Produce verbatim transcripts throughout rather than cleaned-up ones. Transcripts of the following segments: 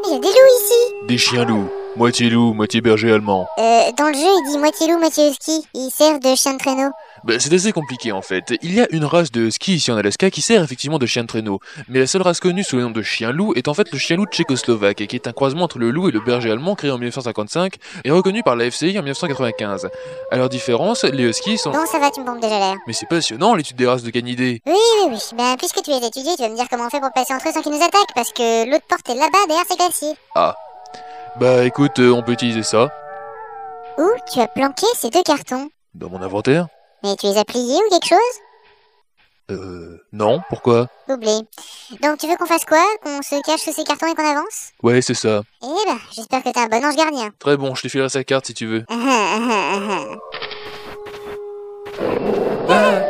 il y a des loups ici. Des chiens loups. Moitié loup, moitié berger allemand. Euh, dans le jeu, il dit moitié loup, moitié husky. Ils servent de chien de traîneau. Bah, c'est assez compliqué en fait. Il y a une race de husky ici en Alaska qui sert effectivement de chien de traîneau. Mais la seule race connue sous le nom de chien loup est en fait le chien loup tchécoslovaque, qui est un croisement entre le loup et le berger allemand créé en mille neuf cent cinquante-cinq et reconnu par la F C I en mille neuf cent quatre-vingt-quinze. À leur différence, les huskies sont... Bon, ça va, tu me pompes déjà l'air. Mais c'est passionnant l'étude des races de canidés. Oui, oui, oui. Ben, puisque tu les as étudiés, tu vas me dire comment on fait pour passer entre eux sans qu'ils nous attaquent, parce que l'autre porte est là-bas, derrière ces glaciers. Ah. Bah écoute, euh, on peut utiliser ça. Où tu as planqué ces deux cartons? Dans mon inventaire. Mais tu les as pliés ou quelque chose? Euh... Non, pourquoi? Oublié. Donc tu veux qu'on fasse quoi? Qu'on se cache sous ces cartons et qu'on avance? Ouais, c'est ça. Eh ben, j'espère que t'es un bon ange gardien. Très bon, je te filerai sa carte si tu veux. Ah ah ah ah ah. Ah.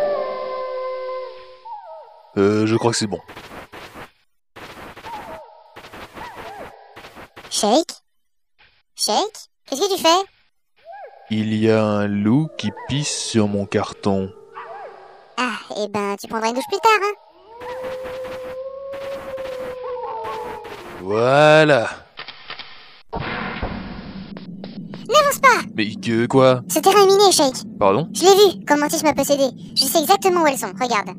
Euh, je crois que c'est bon. Shake? Shake? Qu'est-ce que tu fais? Il y a un loup qui pisse sur mon carton. Ah, eh ben, tu prendras une douche plus tard, hein? Voilà. N'avance pas! Mais que quoi? Ce terrain est miné, Shake. Pardon? Je l'ai vu, quand Mantis m'a possédé. Je sais exactement où elles sont, regarde.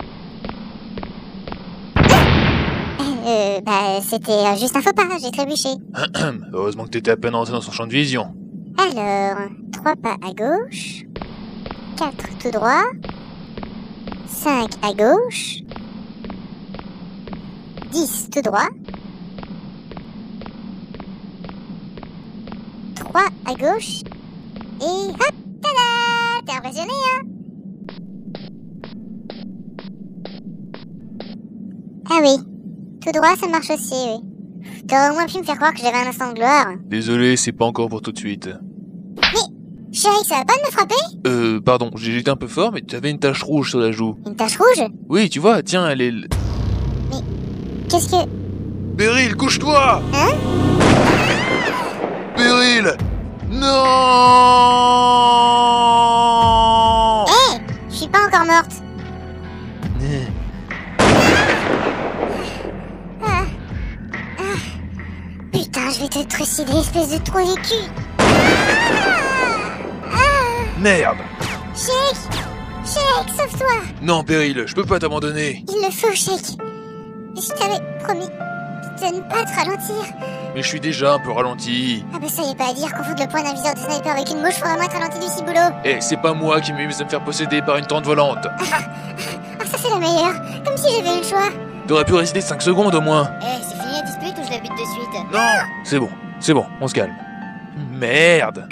Euh, bah, c'était euh, juste un faux pas, j'ai trébuché. Heureusement que t'étais à peine rentré dans son champ de vision. Alors, trois pas à gauche, quatre tout droit, cinq à gauche, dix tout droit, trois à gauche, et hop, tada! T'es impressionné, hein? Ah oui, tout droit ça marche aussi, oui. T'aurais au moins pu me faire croire que j'avais un instant de gloire. Désolé, c'est pas encore pour tout de suite. Chérie, ça va pas de me frapper? Euh, pardon, j'ai été un peu fort, mais tu avais une tache rouge sur la joue. Une tache rouge? Oui, tu vois, tiens, elle est... Qu'est-ce que... Beryl, couche-toi! Hein? Beryl! Non! Hé! Je suis pas encore morte. Ah. Ah. Putain, je vais te trucider, espèce de trou du cul. Merde! Shake! Shake, sauve-toi! Non, Beryl, je peux pas t'abandonner. Il le faut, Shake. Je t'avais promis de ne pas te ralentir. Mais je suis déjà un peu ralenti. Ah bah ça y est pas à dire, confondre le point d'un viseur de sniper avec une mouche fera moins être ralenti du ciboulot. Eh, c'est pas moi qui m'amuse à me faire posséder par une tente volante. Ah, ça c'est la meilleure. Comme si j'avais eu le choix. T'aurais pu résister cinq secondes au moins. Eh, c'est fini la dispute ou je la bute de suite? Non! C'est bon, c'est bon, on se calme. Merde!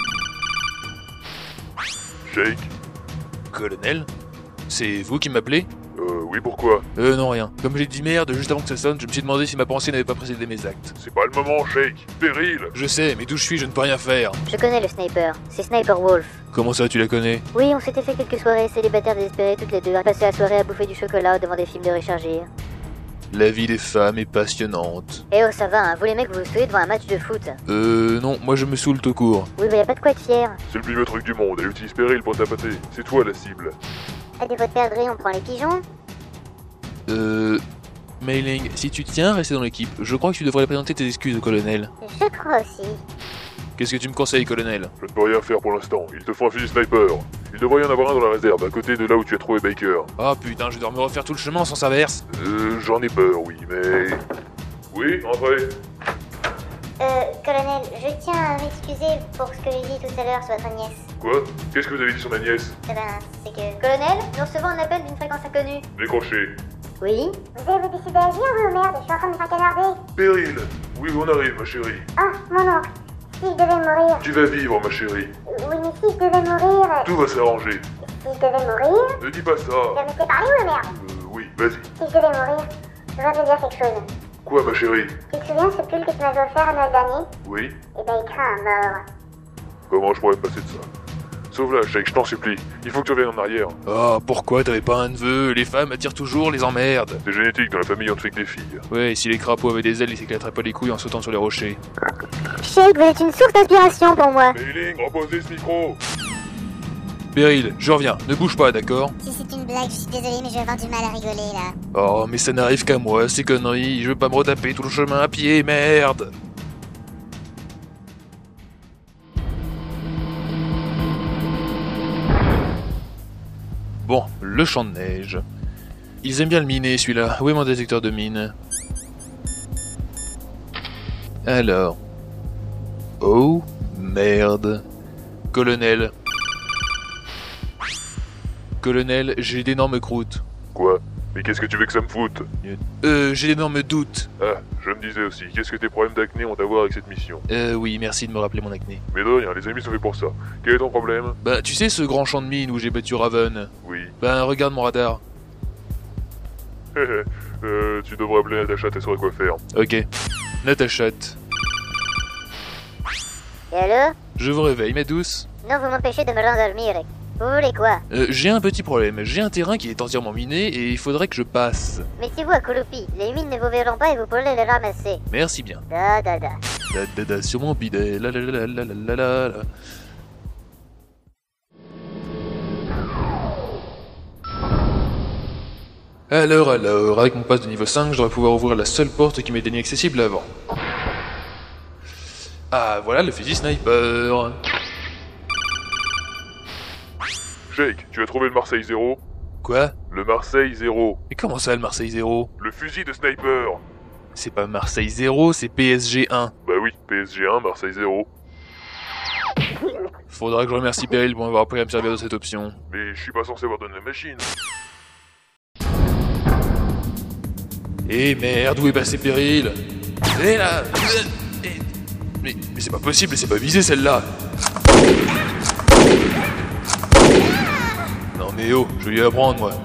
Shake? Colonel? C'est vous qui m'appelez? Euh, oui, pourquoi? Euh, non, rien. Comme j'ai dit merde juste avant que ça sonne, je me suis demandé si ma pensée n'avait pas précédé mes actes. C'est pas le moment, Shake. Beryl! Je sais, mais d'où je suis, je ne peux rien faire. Je connais le sniper, c'est Sniper Wolf. Comment ça, tu la connais? Oui, on s'était fait quelques soirées célibataires désespérés toutes les deux, à passer la soirée à bouffer du chocolat devant des films de Richard Gere. La vie des femmes est passionnante. Eh oh, ça va, hein, vous les mecs vous vous saoulez devant un match de foot. Euh, non, moi je me saoule tout court. Oui, bah y a pas de quoi être fier. C'est le plus vieux truc du monde, elle utilise Beryl pour tapoter. C'est toi la cible. À défaut de perdre, on prend les pigeons. Euh... Mailing, si tu tiens à rester dans l'équipe, je crois que tu devrais présenter tes excuses au colonel. Je crois aussi. Qu'est-ce que tu me conseilles, colonel? Je ne peux rien faire pour l'instant, il te faut un fusil sniper. Il devrait y en avoir un dans la réserve, à côté de là où tu as trouvé Baker. Ah putain, je dois me refaire tout le chemin sans s'inverse. Euh, j'en ai peur, oui, mais... Oui, entrez. Euh, colonel, je tiens à m'excuser pour ce que j'ai dit tout à l'heure sur votre nièce. Quoi? Qu'est-ce que vous avez dit sur ma nièce? Eh ben, c'est que... Colonel, nous recevons un appel d'une fréquence inconnue. Décrochez. Oui? Vous avez décidé d'agir, vous, merde? Je suis en train de me faire canarder. Beryl! Oui, on arrive, ma chérie. Ah, mon oncle. Si je devais mourir... Tu vas vivre, ma chérie. Oui, mais si je devais mourir... Tout va s'arranger. Si je devais mourir... Ne dis pas ça. Je vais me laisser parler ou merde? Euh, oui, vas-y. Si je devais mourir, je voudrais te dire quelque chose. Quoi, ma chérie? Tu te souviens ce pull que tu m'avais offert à Noël dernier? Oui? Eh ben, il craint à mort. Comment je pourrais me passer de ça? Sauve-la, Shake, je t'en supplie. Il faut que tu reviennes en arrière. Ah, pourquoi t'avais pas un neveu? Les femmes attirent toujours les emmerdes. C'est génétique, dans la famille on ne fait que des filles. Ouais, si les crapauds avaient des ailes, ils s'éclateraient pas les couilles en sautant sur les rochers. Shake, vous êtes une source d'inspiration pour moi. Mailing, reposez ce micro. Beryl, je reviens, ne bouge pas, d'accord? Si c'est une blague, je suis désolée, mais je vais avoir du mal à rigoler, là. Oh, mais ça n'arrive qu'à moi, ces conneries, je veux pas me retaper tout le chemin à pied, merde! Bon, le champ de neige. Ils aiment bien le miner, celui-là. Où est mon détecteur de mine? Alors... Oh, merde. Colonel. Colonel, j'ai d'énormes croûtes. Quoi? Mais qu'est-ce que tu veux que ça me foute? Euh, j'ai d'énormes doutes. Ah, je me disais aussi, qu'est-ce que tes problèmes d'acné ont à voir avec cette mission? Euh, oui, merci de me rappeler mon acné. Mais de rien, les amis sont faits pour ça. Quel est ton problème? Bah, tu sais ce grand champ de mine où j'ai battu Raven? Oui. Ben, regarde mon radar. euh, tu devrais appeler Natacha, elle saurait quoi faire. Ok. Natacha. Et alors? Je vous réveille, ma douce. Non, vous m'empêchez de me rendormir. Vous voulez quoi? Euh, j'ai un petit problème. J'ai un terrain qui est entièrement miné et il faudrait que je passe. Mettez-vous à Kouloupi. Les mines ne vous verront pas et vous pourrez les ramasser. Merci bien. Da da da. Da da da sur mon bidet. La la la la la la la la. Alors, alors, avec mon pass de niveau cinq, je devrais pouvoir ouvrir la seule porte qui m'était inaccessible avant. Ah, voilà le fusil sniper. Shake, tu as trouvé le Marseille zéro? Quoi? Le Marseille zéro. Mais comment ça, le Marseille zéro? Le fusil de sniper. C'est pas Marseille zéro, c'est P S G un. Bah oui, P S G un, Marseille zéro. Faudra que je remercie Peril pour m'avoir appris à me servir de cette option. Mais je suis pas censé avoir donné la machine. Eh merde, où est passé Peril? Eh là! Eh, Mais, mais c'est pas possible, c'est pas visé celle-là! Non mais oh, je vais lui apprendre moi.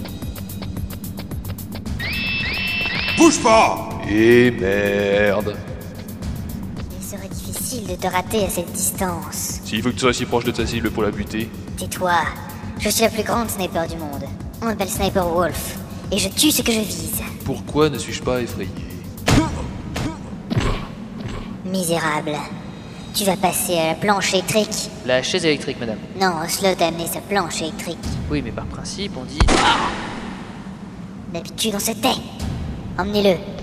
Bouge pas! Eh merde! Il serait difficile de te rater à cette distance. S'il faut que tu sois si proche de ta cible pour la buter. Tais-toi. Je suis la plus grande sniper du monde. On m'appelle Sniper Wolf. Et je tue ce que je vise. Pourquoi ne suis-je pas effrayé? Misérable. Tu vas passer à la planche électrique? La chaise électrique, madame. Non, Slot a amené sa planche électrique. Oui, mais par principe, on dit... D'habitude, on se tait. Emmenez-le.